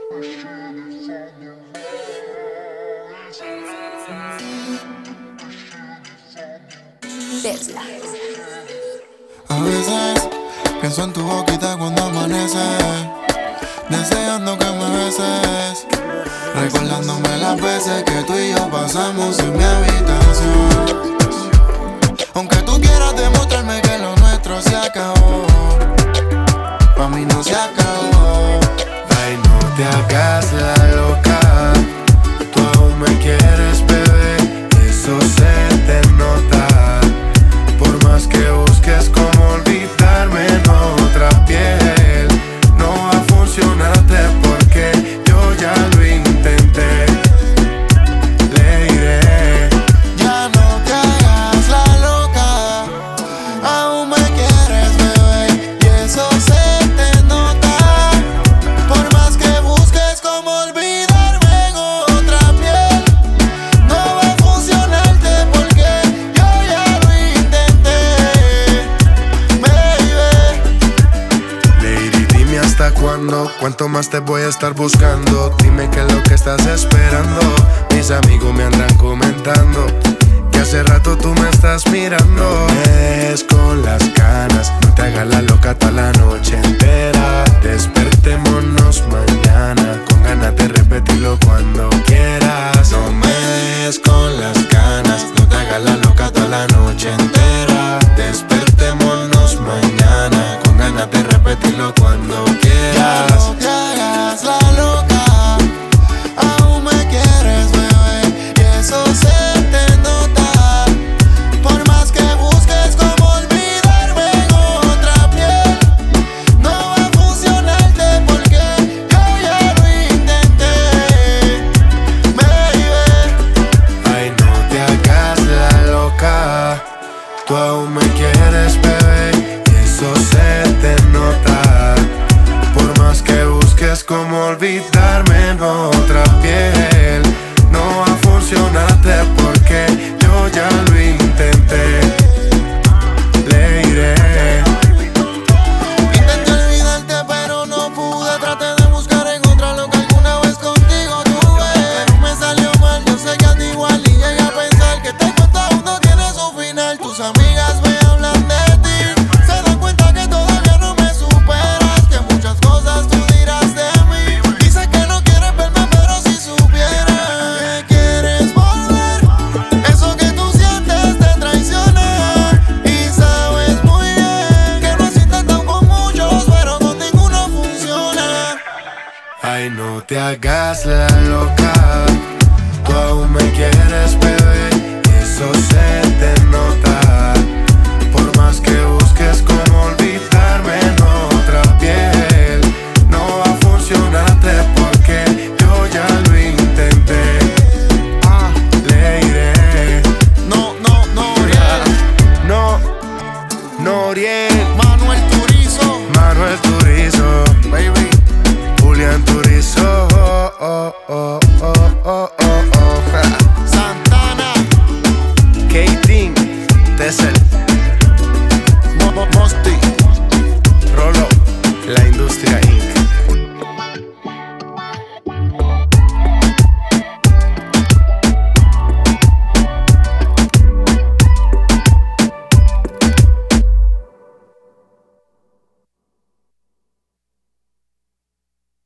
Tesla. A veces pienso en tu boquita cuando amanece, deseando que me beses, recordándome las veces que tú y yo pasamos en mi habitación. Aunque tú quieras demostrarme que lo nuestro se acabó, pa' mí no se acabó. Ay, no te hagas la loca, tú aún me quieres, bebé, eso se te nota. Por más que busques cómo olvidarme en otra piel, no va a funcionarte porque yo ya lo intenté. Le diré, ya no te hagas la loca, aún me quieres, bebé, y eso se te nota. Por más que busques cómo olvidarme en otra piel, no va a funcionarte porque yo ya lo intenté, baby. Lady, dime hasta cuándo, cuánto más te voy a estar buscando. Dime qué es lo que estás esperando. Mis amigos me andan comentando que hace rato tú me estás mirando. Me dejes con las ganas, no te hagas la loca toda la noche entera. Despertémonos mañana con ganas de repetirlo cuando quieras. No me dejes con las ganas, no te hagas la loca toda la noche entera. Despertémonos mañana con ganas de repetirlo cuando quieras. Ya no te hagas la loca, aún me quieres, bebé, y eso se te nota. Por más que busques cómo olvidarme en otra piel, no va a funcionarte porque yo ya lo intenté, baby. Ay, no te hagas la loca, tú aún me quieres, bebé, y eso se te nota. Por más que busques cómo olvidarme en otra piel, no va a funcionarte porque yo ya lo intenté. Le iré. Intenté olvidarte pero no pude, traté de buscar en otra lo que alguna vez contigo tuve, pero me salió mal, yo sé que a ti igual, y llegué a pensar que este cuento aún no tiene su final. Tus amigas me hablan de ti, se dan cuenta que todavía no me superas, que muchas cosas tú dirás de mí. Dices que no quieres verme pero si supieras que quieres volver, eso que tú sientes te traiciona. Y sabes muy bien que lo has intentado con muchos pero con ninguno funciona. Ay, no te hagas la loca, tú aún me quieres, bebé, eso se te nota.